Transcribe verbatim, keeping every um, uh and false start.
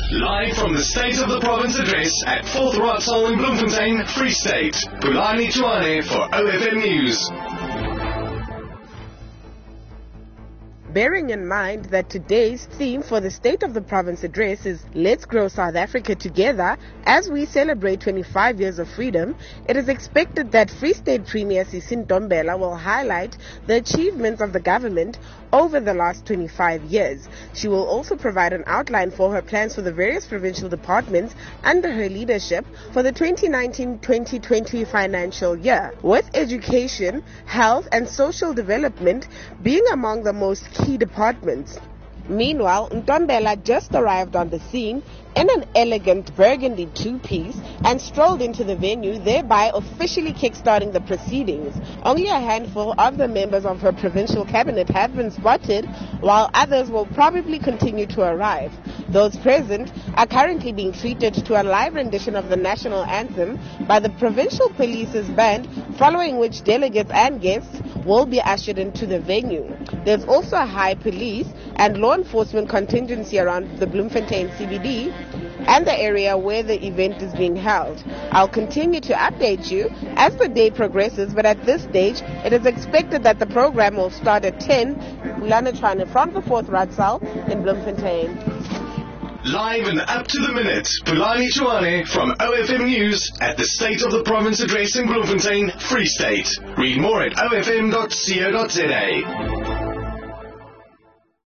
Live from the State of the Province address at fourth Raadsaal in Bloemfontein, Free State. Phulani Tshwane for O F M News. Bearing in mind that today's theme for the State of the Province address is Let's Grow South Africa Together as we celebrate twenty-five years of freedom, it is expected that Free State Premier Sisi Ntombela will highlight the achievements of the government over the last twenty-five years. She will also provide an outline for her plans for the various provincial departments under her leadership for the twenty nineteen twenty twenty financial year, with education, health and social development being among the most key departments. Meanwhile, Ntombela just arrived on the scene in an elegant burgundy two-piece and strolled into the venue, thereby officially kickstarting the proceedings. Only a handful of the members of her provincial cabinet have been spotted, while others will probably continue to arrive. Those present are currently being treated to a live rendition of the national anthem by the provincial police's band, following which delegates and guests will be ushered into the venue. There's also a high police and law enforcement contingency around the Bloemfontein C B D and the area where the event is being held. I'll continue to update you as the day progresses, but at this stage, it is expected that the program will start at ten. Phulani Tshwane from the fourth Raadsaal in Bloemfontein. Live and up to the minute, Phulani Tshwane from O F M News at the State of the Province address in Bloemfontein, Free State. Read more at o f m dot co dot za.